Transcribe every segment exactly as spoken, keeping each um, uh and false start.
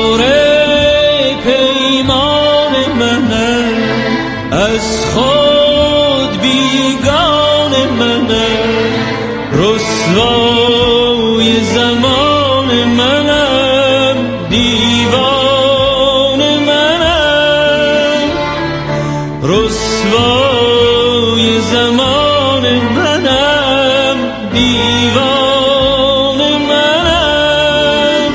پیمان منم، از خود بیگان منم، رسوای زمان منم، دیوان منم، رسوای زمان منم، دیوان منم.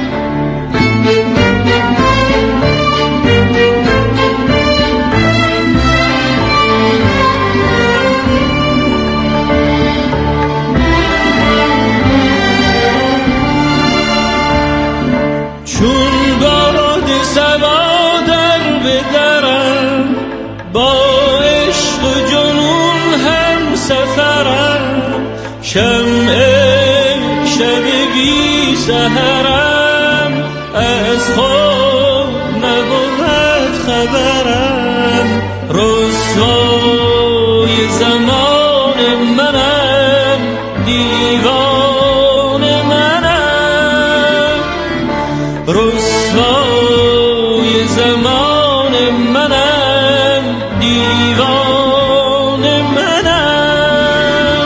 چون باد صبا در بدرم، با عشق و جنون هم سفرم، شمع شب بی سحرم، از خود نبود خبرم، رسوای زمان منم، دیوان منم، رسوای زمان منم، دیوان منم.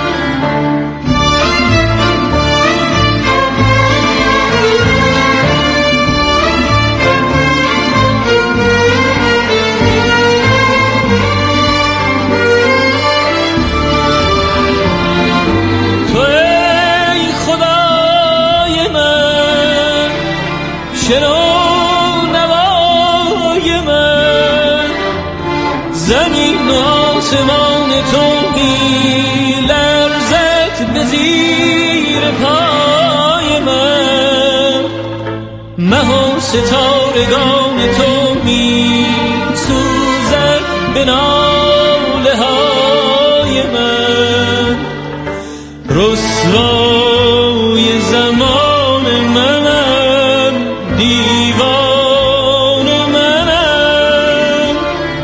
تو ای خدای من، شنو نوای من، زمین و آسمان تو می لرزد به زیر پای من، مه و ستارگان تو می سوزد به ناله های من، رسوای زمان منم، دیوان منم،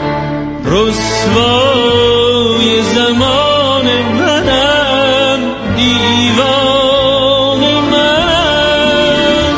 رسوای زمان منم، دیوان منم.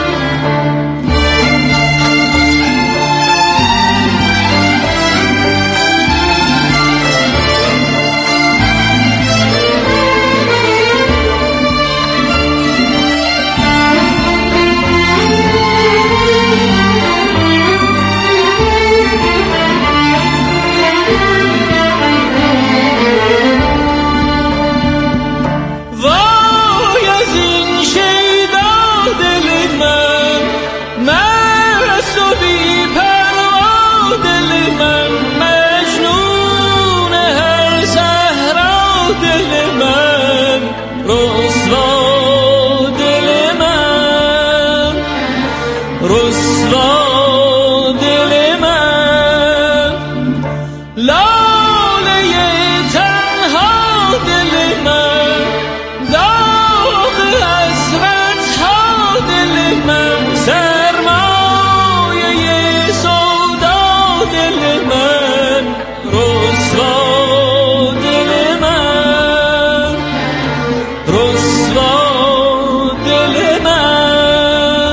وای از این شیدا دل من، مست و بی پروا دل من، مجنون هر صحرا دل من، رسوا دل من، رسوا دل من، لاله تنها دل من، داغ حسرت ها دل من، سرمایه سودا دل من، رسوا دل من، رسوا دل من.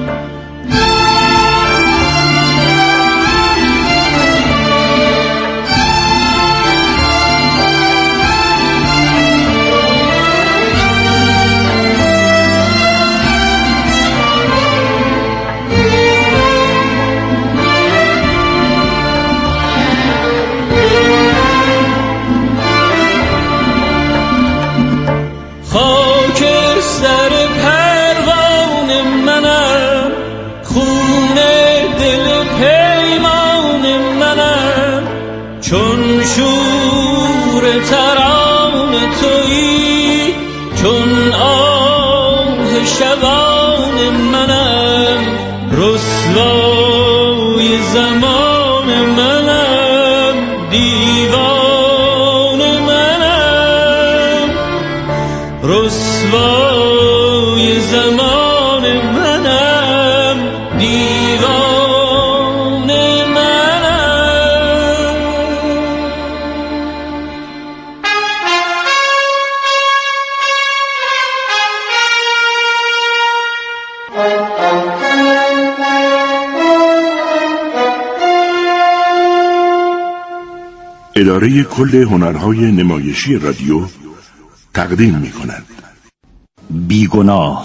خاکستر پروان منم، خون دل پیمان منم، چون شور تران تویی، چون آه شبان منم، رسوای زمان منم، دیوان منم، رسوای زمان منم، دیوان منم. Thank you. اداره کل هنرهای نمایشی رادیو تقدیم می کند. بیگناه،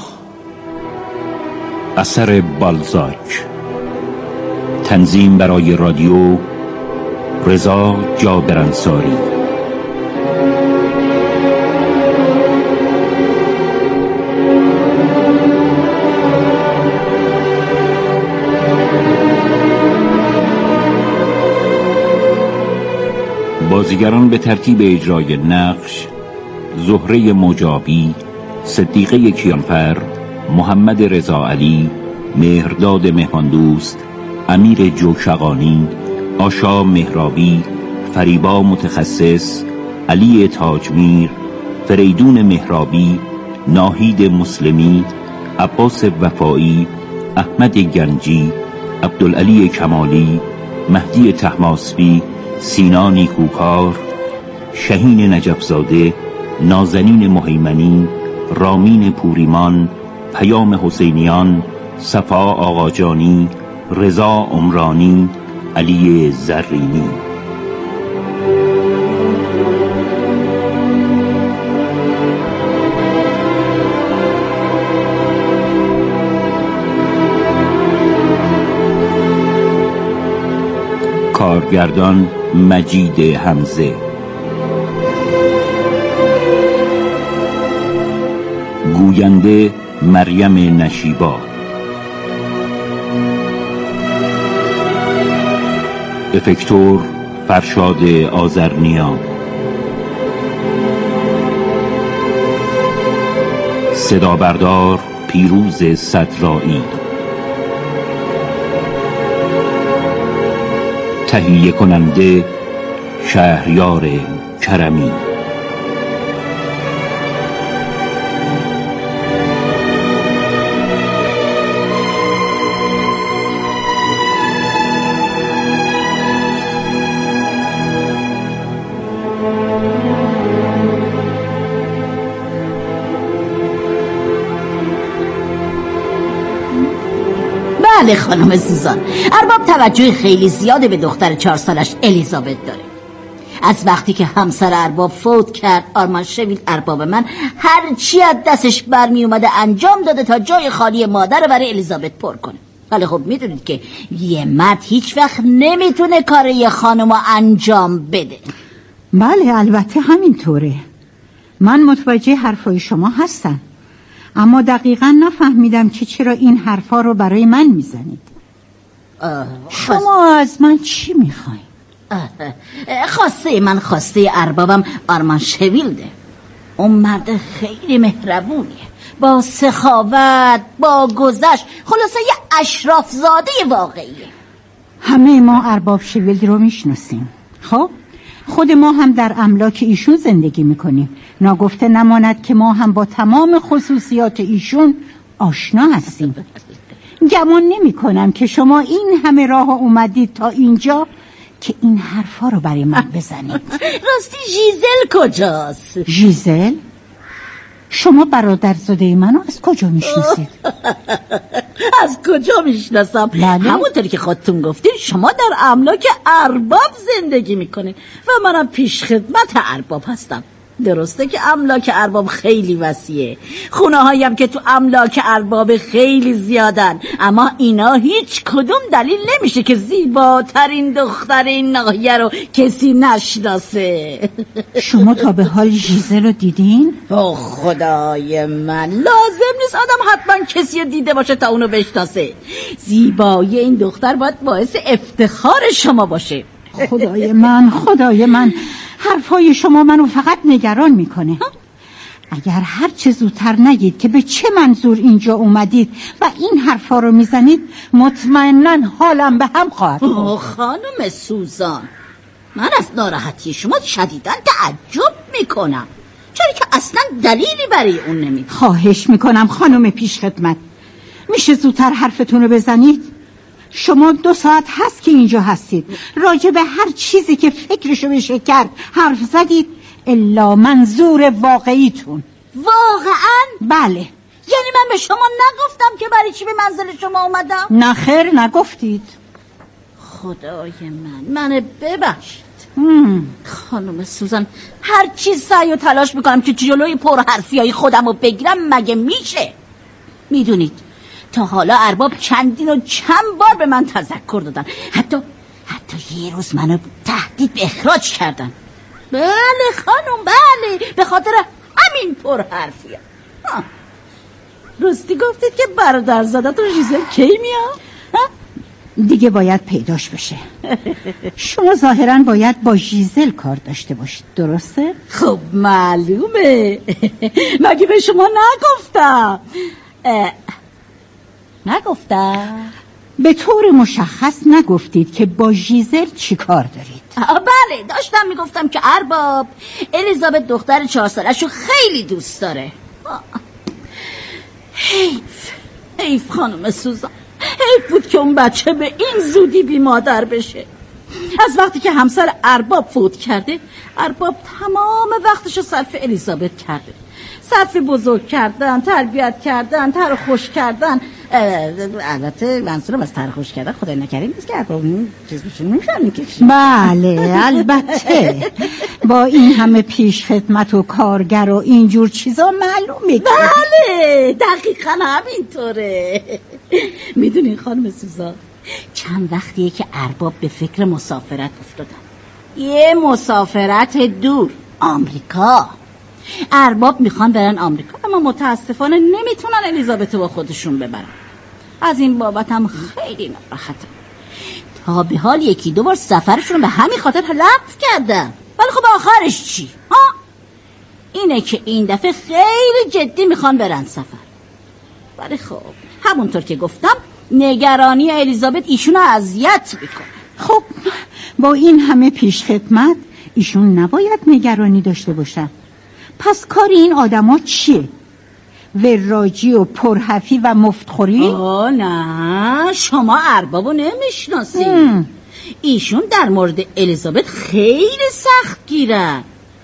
اثر بالزاک، تنظیم برای رادیو رضا جابرانصاری. بازیگران به ترتیب اجرای نقش: زهره مجابی، صدیقه کیانفر، محمد رضا علی، مهرداد مهاندوست، امیر جوشقانی، آشا مهرابی، فریبا متخصص، علی تاجمیر، فریدون مهرابی، ناهید مسلمی، عباس وفایی، احمد گنجی، عبدالعلی کمالی، مهدی طهماسبی، سینا نیکوکار، شهین نجفزاده، نازنین مهیمنی، رامین پوریمان، پیام حسینیان، صفا آقاجانی، رضا عمرانی، علی زرینی. کارگردان مجید حمزه. گوینده مریم نشیبا. افکتور فرشاد آذرنیا. صدا بردار پیروز صدرایی. تهیه کننده شهریار کرمی. بله خانم سوزان، ارباب توجه خیلی زیاده به دختر چهار سالش الیزابت داره. از وقتی که همسر ارباب فوت کرد، آرمان شویل ارباب من هر چی از دستش برمی اومده انجام داده تا جای خالی مادر رو برای الیزابت پر کنه. ولی خب میدونید که یه مرد هیچ وقت نمیتونه کار یه خانم رو انجام بده. بله البته همینطوره. من متوجه حرفای شما هستم، اما دقیقا نفهمیدم که چرا این حرفا رو برای من میزنید. شما از من چی میخواین؟ خواسته من خواسته اربابم آرمان شویلده. اون مرد خیلی مهربونیه، با سخاوت، با گذشت، خلاصه یه اشراف زاده واقعیه. همه ما ارباب شویلد رو میشناسیم. خب خود ما هم در املاک ایشون زندگی میکنیم. ناگفته نماند که ما هم با تمام خصوصیات ایشون آشنا هستیم. گمان نمی کنم که شما این همه راه اومدید تا اینجا که این حرفا رو برای من بزنید. راستی ژیزل کجاست؟ ژیزل؟ شما برادرزاده منو از کجا میشناسید؟ از کجا میشناسم؟ بله؟ همونطوری که خودتون گفتین شما در املاک ارباب زندگی میکنین و منم پیش خدمت ارباب هستم. درسته که املاک ارباب خیلی وسیعه، خونه هایم که تو املاک ارباب خیلی زیادن، اما اینا هیچ کدوم دلیل نمیشه که زیباترین دختر این ناحیه رو کسی نشناسه. شما تا به حال ژیزل رو دیدین؟ اوه خدای من، لازم نیست آدم حتما کسی رو دیده باشه تا اونو بشناسه. زیبایی این دختر باید باعث افتخار شما باشه. خدای من خدای من، حرفای شما منو فقط نگران میکنه. اگر هر چه زودتر نگید که به چه منظور اینجا اومدید و این حرفا رو میزنید، مطمئناً حالم به هم خواهد. اوه خانم سوزان، من از ناراحتی شما شدیداً تعجب میکنم، چرا که اصلا دلیلی برای اون نمیده. خواهش میکنم خانم پیش خدمت، میشه زودتر حرفتون رو بزنید؟ شما دو ساعت هست که اینجا هستید، راجع به هر چیزی که فکرشو بشه کرد حرف زدید الا منظور واقعیتون. واقعاً؟ بله. یعنی من به شما نگفتم که برای چی به منزل شما اومدم؟ نه خیر نگفتید. خدای من، من ببخشید. خانم سوزان، هر چیز سعی و تلاش میکنم که جلوی پرحرفیای خودم رو بگیرم، مگه میشه؟ میدونید تا حالا ارباب چندین و چند بار به من تذکر دادن، حتی حتی یه روز منو تهدید به اخراج کردن. بله خانم، بله، به خاطر همین پرحرفیه. راستی گفتید که برادرزادتون ژیزل کی میاد؟ دیگه باید پیداش بشه. شما ظاهراً باید با ژیزل کار داشته باشید، درسته؟ خب معلومه. مگه به شما نگفتم؟ نگفتم؟ به طور مشخص نگفتید که با ژیزل چی کار دارید. بله، داشتم میگفتم که ارباب الیزابت دختر چهار سالشو خیلی دوست داره. حیف حیف خانم سوزان، حیف بود که اون بچه به این زودی بی مادر بشه. از وقتی که همسر ارباب فوت کرده، ارباب تمام وقتشو صرف الیزابت کرده، صرف بزرگ کردن، تربیت کردن، تر خوش کردن. البته منظورم از تر خوش کردن خدای نکرده نیست که ارباب چیز بشون نمیشن میکشی. بله البته با این همه پیش خدمت و کارگر و اینجور چیزا معلومه. بله دقیقا همینطوره. میدونین خانم سوزان، چند وقتیه که ارباب به فکر مسافرت افتادن، یه مسافرت دور، آمریکا. ارباب میخوان برن آمریکا، اما متاسفانه نمیتونن الیزابتو با خودشون ببرن. از این بابت هم خیلی ناراحتم. تا به حال یکی دو بار سفرشون به همین خاطر لغو کردن. ولی خب آخرش چی؟ ها؟ اینه که این دفعه خیلی جدی میخوان برن سفر. ولی خب همونطور که گفتم، نگرانی الیزابت ایشونو اذیت میکنه. خب با این همه پیش خدمت ایشون نباید نگرانی داشته باشن. پس کار این آدما چیه؟ وراجی و پرحرفی و مفتخوری؟ آه نه، شما اربابو نمیشناسین. ایشون در مورد الیزابت خیلی سخت گیرن.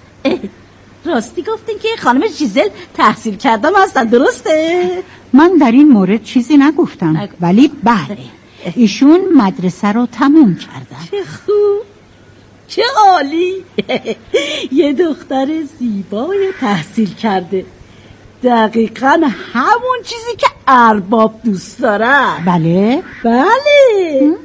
راستی گفتین که خانم ژیزل تحصیل کردم هستن، درسته؟ من در این مورد چیزی نگفتم نگ... ولی بله ایشون مدرسه رو تموم کردن. چه خوب، چه عالی. یه دختر زیبای تحصیل کرده، دقیقا همون چیزی که ارباب دوست دارن. بله بله.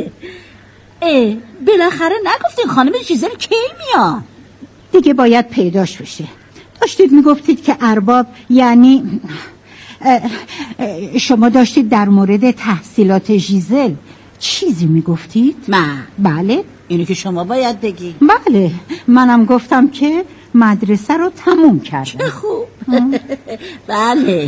اه بالاخره نگفتین خانم ژیزل کی میاد؟ دیگه باید پیداش بشه. داشتید میگفتید که ارباب، یعنی اه اه شما داشتید در مورد تحصیلات ژیزل چیزی میگفتید؟ من؟ بله اینو که شما باید بگی. بله منم گفتم که مدرسه رو تموم کردم. چه خوب. بله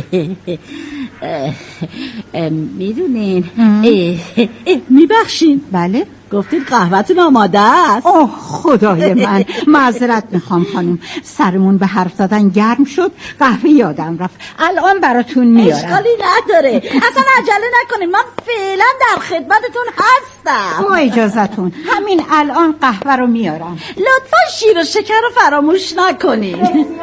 میدونین میبخشین؟ بله گفتید قهوه‌تون آماده است. اوه خدای من، معذرت میخوام خانم، سرمون به حرف زدن گرم شد، قهوه یادم رفت، الان براتون میارم. اشکالی نداره، اصلا عجله نکنید، من فعلا در خدمتتون هستم. با اجازتون همین الان قهوه رو میارم. لطفا شیر و شکر رو فراموش نکنید.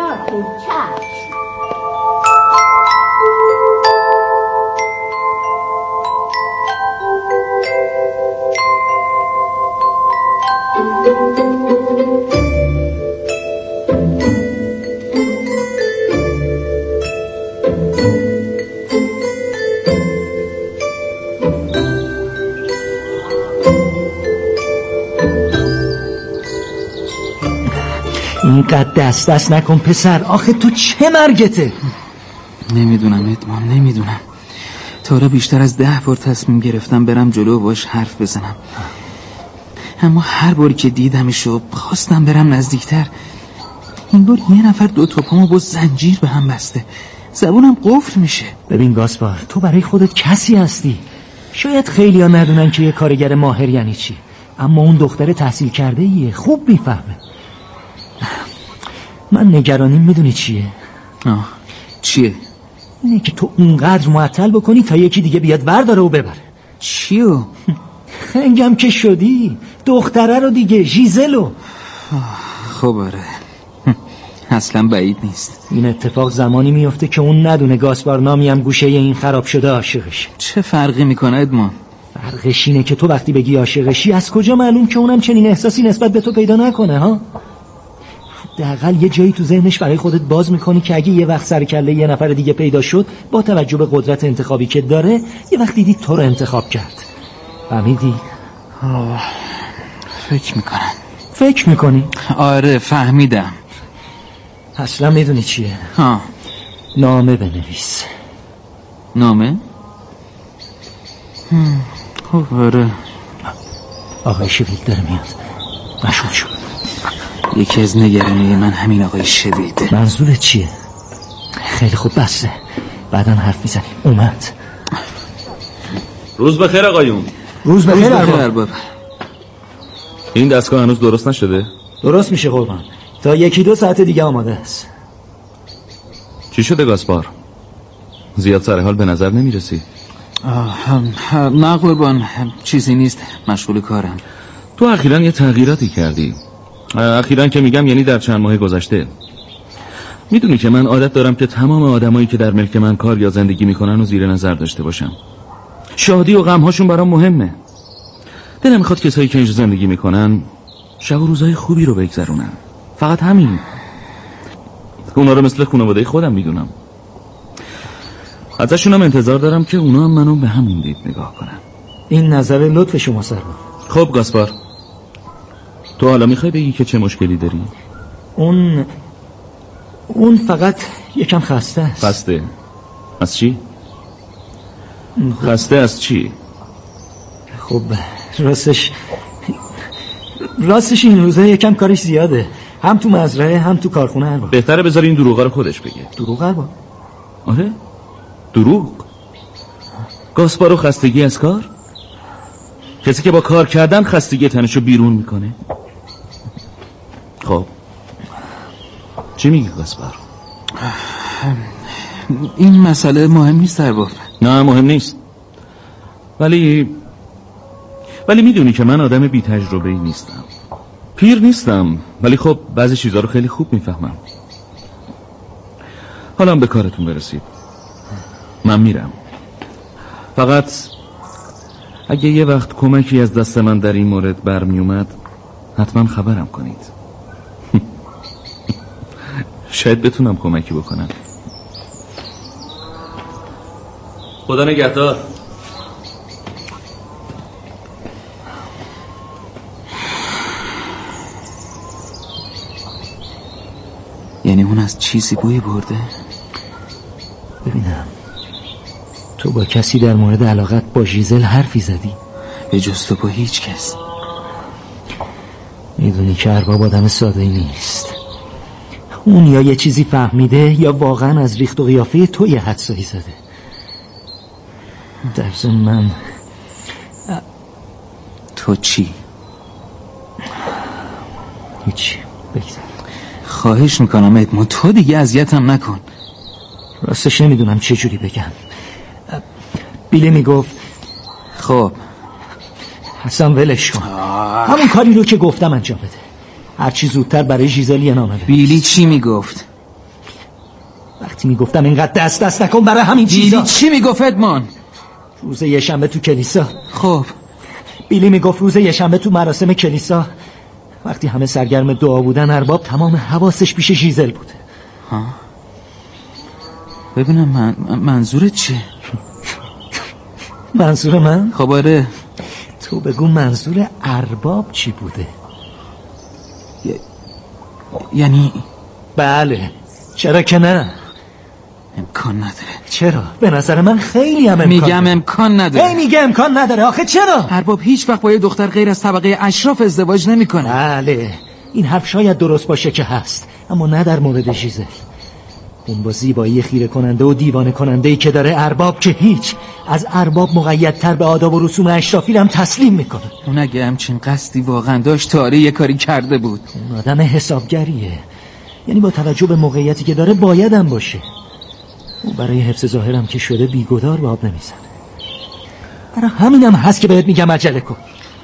اینقدر دست دست نکن پسر، آخه تو چه مرگته؟ نمیدونم ادمان، نمیدونم. تا حالا بیشتر از ده بار تصمیم گرفتم برم جلو و باش حرف بزنم، اما هر باری که دیدمشو خواستم برم نزدیکتر، این بار یه نفر دو تا پامو با زنجیر به هم بسته، زبونم قفل میشه. ببین گاسپار، تو برای خودت کسی هستی. شاید خیلی ها ندونن که یه کارگر ماهر یعنی چی، اما اون دختر تحصیل کرده ایه، خوب میفهمه. من نگرانیم میدونی چیه؟ آه چیه؟ اینه که تو اونقدر معطل بکنی تا یکی دیگه بیاد برداره و ببره. چیو؟ خنگم که شدی، دختره رو دیگه، ژیزلو. خب آره، اصلا بعید نیست. این اتفاق زمانی میفته که اون ندونه گاسپار نامی هم گوشه این خراب شده عاشقش. چه فرقی میکنه ادمان؟ فرقش اینه که تو وقتی بگی عاشقشی از کجا معلوم که اونم چنین احساسی نسبت به تو پیدا نکنه ها؟ حداقل یه جایی تو ذهنش برای خودت باز میکنی که اگه یه وقت سر کله یه نفر دیگه پیدا شد با توجه به قدرت انتخابی که داره یه وقت دیدی تو رو انتخاب کرد. فهمیدی؟ آه، فکر میکنم. فکر میکنی؟ آره فهمیدم. اصلا میدونی چیه؟ ها، نامه بنویس. نامه؟ خب آره. آقای شویلد داره میاد. مشغول شو. یکی از نگرانی من همین آقای شویلده. منظورت چیه؟ خیلی خوب بسه، بعداً حرف میزنیم. اومد. روز بخیر آقایون. روز بخیر ارباب. این دستگاه هنوز درست نشده؟ درست میشه قربان، تا یکی دو ساعت دیگه آماده است. چی شده گاسپار؟ زیاد سر حال به نظر نمیرسی. نه قربان، چیزی نیست، مشغول کارم. تو اخیراً یه تغییراتی کردی. اخیراً که میگم یعنی در چند ماه گذشته. میدونی که من عادت دارم که تمام آدمایی که در ملک من کار یا زندگی میکنن و زیر نظر داشته باشم. شادی و غمهاشون برام مهمه. دلم میخواد کسایی که اینجا زندگی میکنن شب و روزای خوبی رو بگذرونن. فقط همین. اونا رو مثل خانواده خودم میدونم. ازشونم انتظار دارم که اونا هم منو به همین دید نگاه کنن. این نظر لطف شما سربان. خب گاسپار، تو حالا میخوای بگی که چه مشکلی داری؟ اون اون فقط یکم خسته است. خسته؟ از چی؟ خسته از چی؟ خب راستش راستش این روزه یکم کارش زیاده، هم تو مزرعه هم تو کارخونه. هر بهتره بذاری این دروغا رو خودش بگه. دروغ هر آره؟ دروغ؟ گاسپار و خستگی از کار؟ کسی که با کار کردن خستگی تنشو بیرون میکنه. خب چی میگی گاسپار؟ این مسئله مهم نیست ارباب. نه مهم نیست، ولی ولی میدونی که من آدم بی تجربه ای نیستم. پیر نیستم، ولی خب بعضی چیزا رو خیلی خوب میفهمم. حالا به کارتون برسید، من میرم. فقط اگه یه وقت کمکی از دست من در این مورد برمی اومد حتما خبرم کنید. شاید بتونم کمکی بکنم. خدا نگهدار. یعنی اون از چیزی بوی برده؟ ببینم، تو با کسی در مورد علاقت با ژیزل حرفی زدی؟ به جز تو با هیچ کس. میدونی که ارباب آدم ساده ای نیست. اون یا یه چیزی فهمیده یا واقعا از ریخت و قیافه تو یه حدسایی زده. در ضمن من تو چی؟ هیچی، بگذار. خواهش میکنم ادمون، تو دیگه اذیتم نکن. راستش نمیدونم چه جوری بگم. بیلی میگفت خب حسن ولش کن، همون کاری رو که گفتم انجام بده. هرچی زودتر برای ژیزل یه نامه بنویس. بیلی چی میگفت؟ وقتی میگفتم اینقدر دست دست نکن برای همین چیزا. بیلی چی میگفت ادمان؟ روز یه شنبه تو کلیسا. خب بیلی میگفت روز یه شنبه تو مراسم کلیسا وقتی همه سرگرم دعا بودن ارباب تمام حواسش پیش ژیزل بوده. ها ببینم من منظورت چیه؟ منظور من؟ خب آره، تو بگو منظور ارباب چی بوده؟ ی... یعنی بله، چرا که نه؟ امکان نداره. چرا؟ به نظر من خیلی هم امکان میگم داره. امکان نداره. هی میگه امکان نداره. آخه چرا؟ ارباب هیچ وقت با یه دختر غیر از طبقه اشراف ازدواج نمیکنه. بله، این حرف شاید درست باشه که هست، اما نه در مورد ژیزل. اون با زیبایی خیره کننده و دیوانه کننده ای که داره ارباب که هیچ، از ارباب مقیدتر به آداب و رسوم اشرافی هم تسلیم میکنه. اون اگه همچین قصدی واقعا داشت تاره یه کاری کرده بود. اون آدم حسابگریه، یعنی با توجه به موقعیتی که داره بایدم باشه. اون برای حفظ ظاهرم که شده بیگدار به آب نمیزنه. برای همینم هست که بهت میگم عجله کن.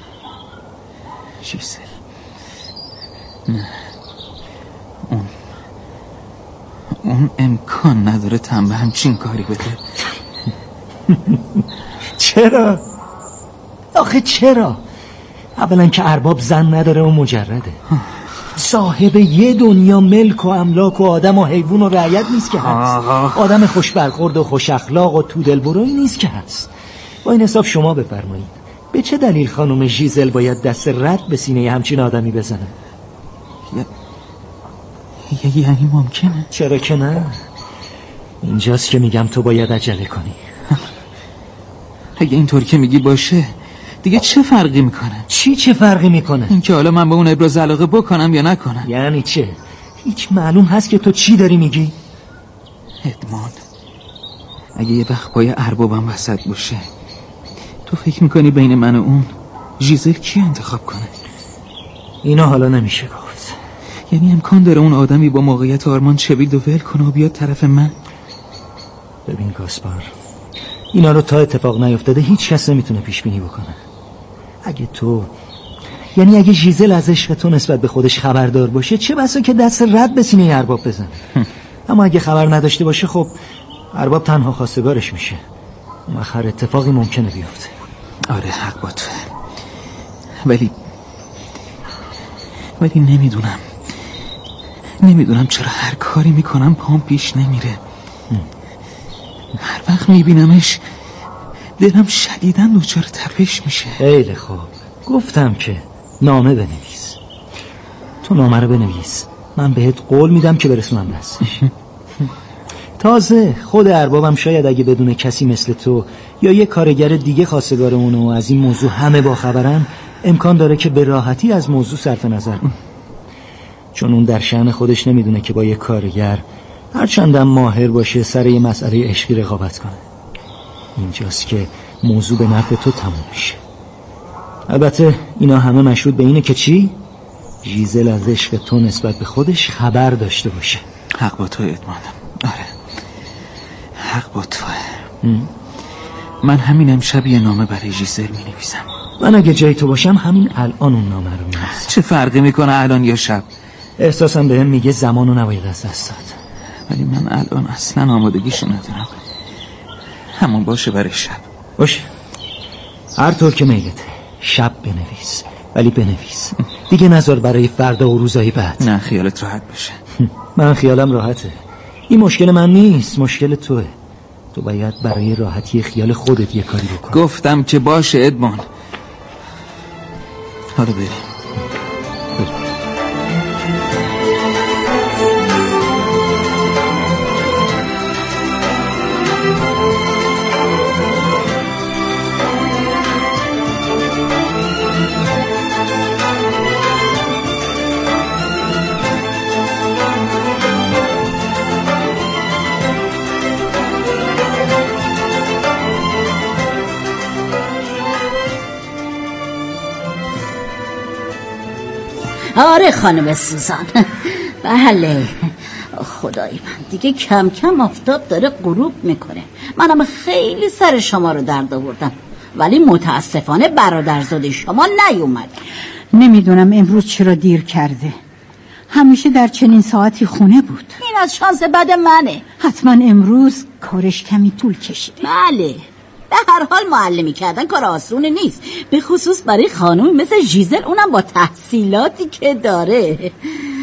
ژیزل نه، اون اون امکان نداره تن به همچین کاری بده. چرا؟ آخه چرا؟ اولا که ارباب زن نداره و مجرده، صاحب یه دنیا ملک و املاک و آدم و حیوان و رعیت نیست که هست. آدم خوش برخورد و خوش اخلاق و تو دلبرویی نیست که هست. با این حساب شما بفرمایید به چه دلیل خانم ژیزل باید دست رد به سینه همچین آدمی بزنه؟ ی... یعنی ممکنه؟ چرا که نه؟ اینجاست که میگم تو باید عجله کنی. اگه اینطور که میگی باشه دیگه چه فرقی میکنه؟ چی چه فرقی میکنه؟ این که حالا من به اون ابراز علاقه بکنم یا نکنم. یعنی چه؟ هیچ معلوم هست که تو چی داری میگی؟ ادمان، اگه یه وقت پای اربابم وسط باشه، تو فکر میکنی بین من و اون ژیزل کی انتخاب کنه؟ اینا حالا نمیشه گفت. یعنی امکان داره اون آدمی با موقعیت آرمان شویلد و ول کنه و بیاد طرف من؟ ببین گاسپار، اینا رو تا اتفاق نیفتاده هیچ کس نمیتونه پیش بینی بکنه. اگه تو یعنی اگه ژیزل از عشق تو نسبت به خودش خبردار باشه، چه بسا که دست رد به سینه ارباب بزنه. اما اگه خبر نداشته باشه، خب ارباب تنها خواستگارش میشه. هر اتفاقی ممکنه بیفته. آره حق با تو، ولی ولی نمیدونم نمیدونم چرا هر کاری میکنم پام پیش نمیره. هر وقت میبینمش دلم شدیداً دچار تپش میشه. خیلی خوب، گفتم که نامه بنویس. تو نامه رو بنویس، من بهت قول میدم که برسونم دستش. تازه خود اربابم شاید اگه بدون کسی مثل تو یا یه کارگر دیگه خواستگار اونه و از این موضوع همه باخبرن، امکان داره که به راحتی از موضوع صرف نظر کنه، چون اون در شأن خودش نمیدونه که با یه کارگر هرچندم ماهر باشه سر یه مسئله عشقی رقابت کنه. اینجاست که موضوع به نفع تو تموم میشه. البته اینا همه مشروط به اینه که چی؟ ژیزل از عشق تو نسبت به خودش خبر داشته باشه. حق با تو ادماندم. آره حق با توه. من همین امشب یه نامه برای ژیزل می نویسم. من اگه جای تو باشم همین الان اون نامه رو می نویسم. چه فرقی میکنه الان یا شب؟ احساسم بهم میگه زمانو نباید از دست داد. ولی من الان اصلا آمادگیشو ندارم. همون باشه برای شب. باشه، هر طور که میلته. شب بنویس، ولی بنویس دیگه، نذار برای فردا و روزای بعد. نه خیالت راحت بشه. من خیالم راحته. این مشکل من نیست، مشکل توه. تو باید برای راحتی خیال خودت یه کاری بکن. گفتم که باشه ادمان. حالا بریم. آره خانم سوزان. بله خدای من، دیگه کم کم آفتاب داره غروب میکنه. منم خیلی سر شما رو درد آوردم، ولی متاسفانه برادرزاده شما نیومد. نمیدونم امروز چرا دیر کرده. همیشه در چنین ساعتی خونه بود. این از شانس بد منه. حتما امروز کارش کمی طول کشیده. بله، به هر حال معلمی کردن کار آسون نیست، به خصوص برای خانومی مثل ژیزل، اونم با تحصیلاتی که داره.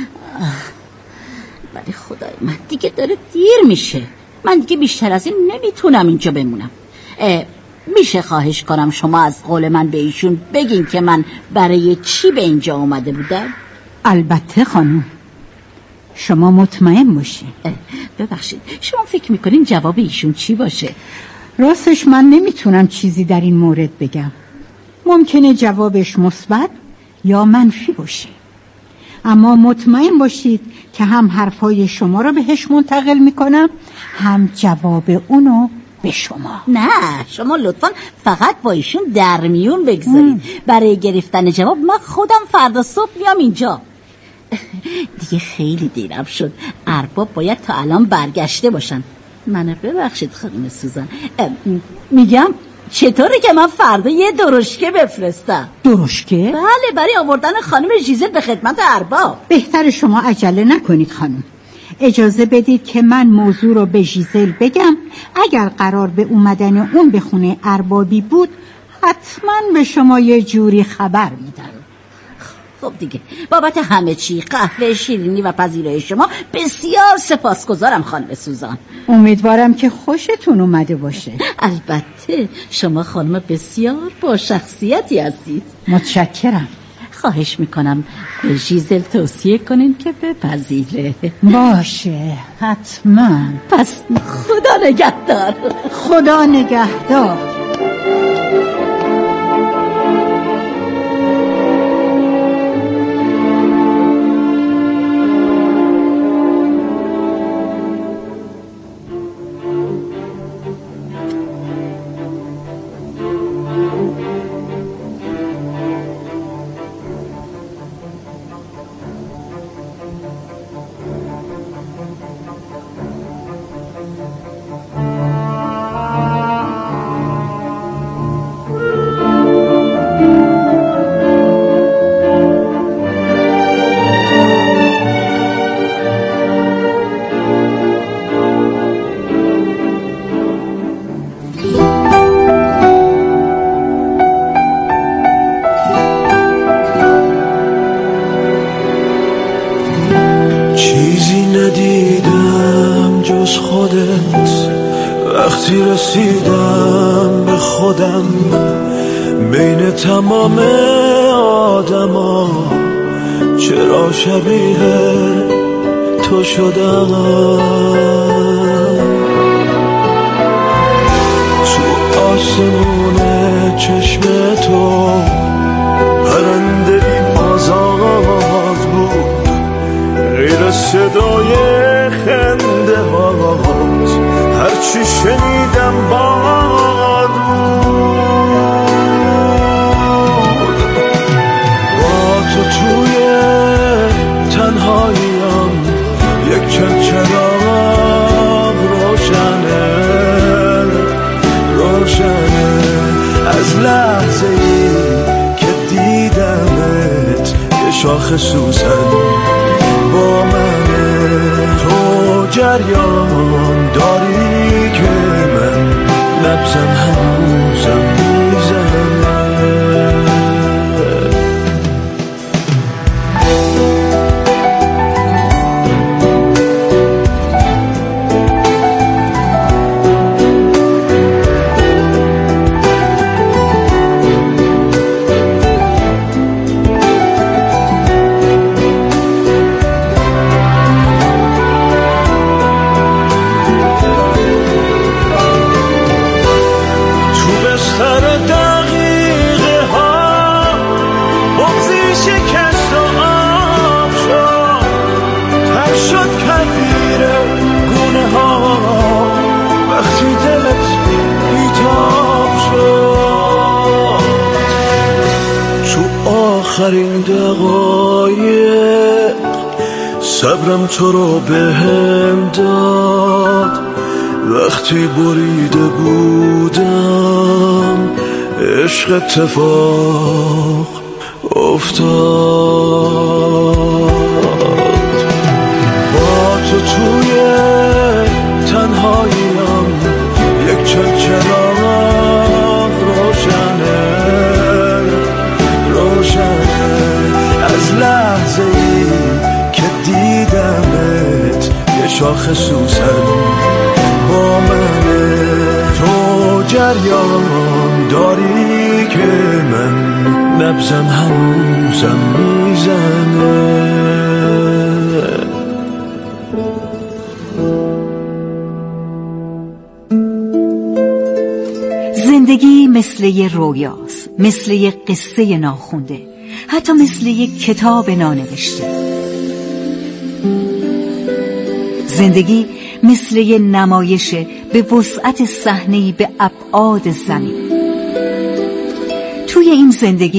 ولی خدای من دیگه داره دیر میشه. من دیگه بیشتر از این نمیتونم اینجا بمونم. میشه خواهش کنم شما از قول من به ایشون بگین که من برای چی به اینجا اومده بودم؟ البته خانم، شما مطمئن باشین. ببخشید، شما فکر میکنین جواب ایشون چی باشه؟ راستش من نمیتونم چیزی در این مورد بگم. ممکنه جوابش مثبت یا منفی باشه، اما مطمئن باشید که هم حرفای شما رو بهش منتقل میکنم، هم جواب اونو به شما. نه شما لطفا فقط با ایشون در میون بگذارید. برای گرفتن جواب من خودم فردا صبح میام اینجا. دیگه خیلی دیرم شد، ارباب باید تا الان برگشته باشن. منو ببخشید خانم سوزان، میگم چطوره که من فردا یه درشکه بفرستم؟ درشکه؟ بله، برای آوردن خانم ژیزل به خدمت ارباب. بهتر شما عجله نکنید خانم. اجازه بدید که من موضوع رو به ژیزل بگم. اگر قرار به اومدن اون به خونه اربابی بود، حتما به شما یه جوری خبر میدم. خب دیگه بابت همه چی، قهوه، شیرینی و پذیرای شما بسیار سپاسگزارم خانم سوزان. امیدوارم که خوشتون اومده باشه. البته شما خانم بسیار با شخصیتی هستید. متشکرم. خواهش میکنم به ژیزل توصیه کنین که بپذیره. باشه حتما. پس خدا نگهدار. خدا نگهدار. وقتی رسیدم به خودم بین تمام آدما، چرا شبیه تو شدم؟ تو آسمون چشم تو پرنده ای آزاد بود، غیر صدای خنده هات هرچی شنیدم باد بود. با تو توی تنهاییم یک چراغ روشنه روشنه از لحظه ای که دیدمت یه شاخ سوسن با منه. تو جریان داری که من نبضم هنوزم میزنه. آخرین دقایق صبرم تو رو بهم داد، وقتی بریده بودم عشق اتفاق افتاد. با تو توی تنهاییم یک چراغ روشنه از لحظه ای که دیدمت یه شاخ سوسن با منه. تو جریان داری که من نبضم هنوزم میزنه. زندگی مثل یه رویاست، مثل یه قصه ناخونده، حتی مثل یک کتاب نانوشته. زندگی مثل یک نمایش به وسعت صحنه‌ای به ابعاد زمین. توی این زندگی